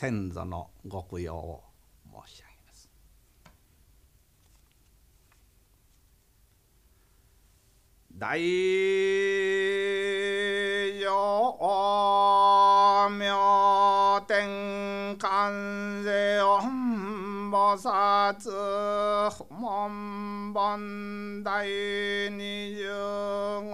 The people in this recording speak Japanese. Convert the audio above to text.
先祖のご供養を申し上げます。大乗明天観世音菩薩門本第25